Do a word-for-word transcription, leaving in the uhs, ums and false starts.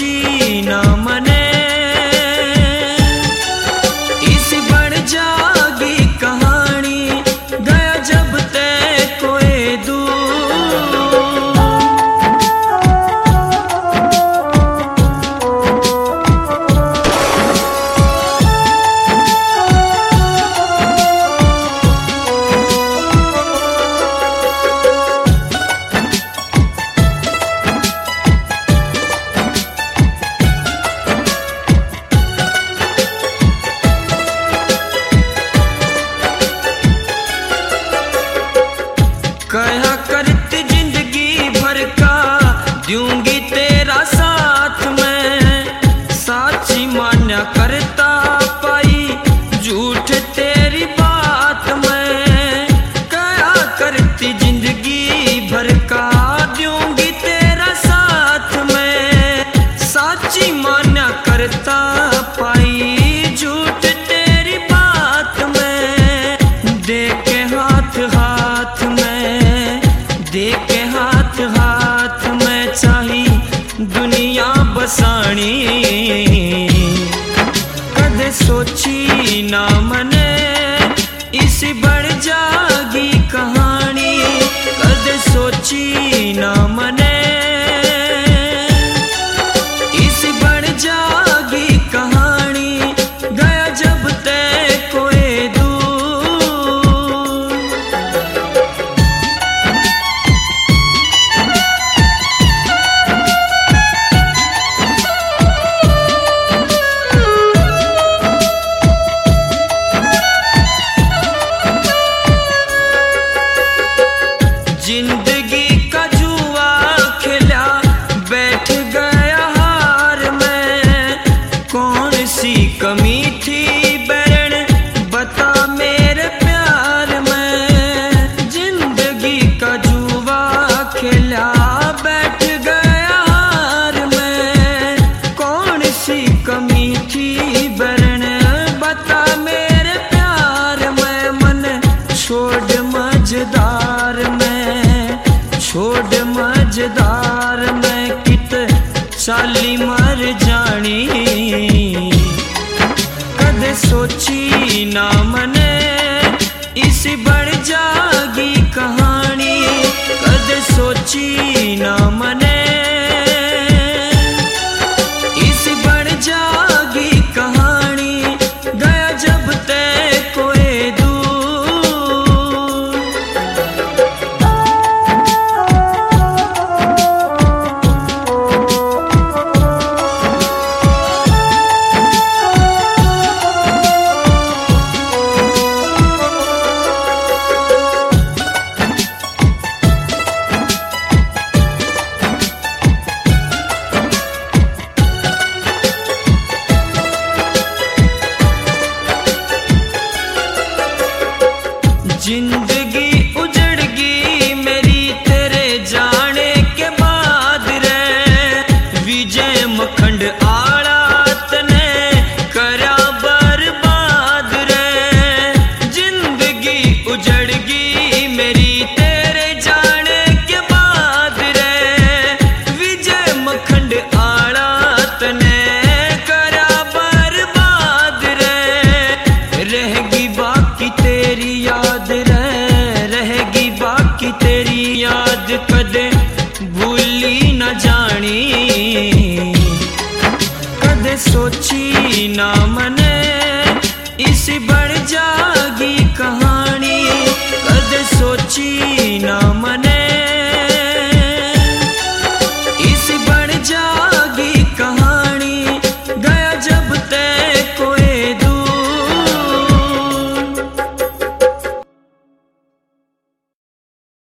सोची ना मने, इस बढ़ जागी कहानी गया जब तय कोई दूर। कहा करती जिंदगी भर का दूंगी तेरा साथ मैं, साची मान्या करता पाई झूठ तेरी बात मैं। कहा करती जिंदगी भर का दूंगी तेरा साथ मैं, साची मान्या करता पाई झूठ तेरी बात मैं। देखे हाथ हाथ देके हाथ हाथ में चाही दुनिया बसानी, कदे सोची ना मने इस बढ़ जागी कहानी, कदे सोची ना मने इस बढ़ जागी कहानी गया जब तय कोई दूर। जिंदगी का जुआ खेला बैठ गया हार में, कौन सी कमी थी बैरण बता मेरे प्यार में। जिंदगी का जुआ खेला बैठ गया हार में, कौन सी कमी थी बैरण बता मेरे प्यार में। मन छोड़ मझदार में, छोड़ मझदार में कित चाली मर जानी, कदे सोची ना मने इस बढ़ जागी कहानी, कदे सोची ना मने इस बढ़ जागी कहानी गया जब तय कोई दूर। जिंदगी उजड़ गई मेरी तेरे जाने के बाद रे, विजय मखंड आड़ा तने करा बर्बाद रे। जिंदगी उजड़ गई मेरी तेरे जाने के बाद रे, विजय मखंड आड़ा तने करा बर्बाद रे। रहेगी बाकी तेरी याद रहेगी बाकी तेरी याद कदे भूली न जानी, कदे सोची ना मने इस बढ़ जागी कहानी, कदे सोची ना मने।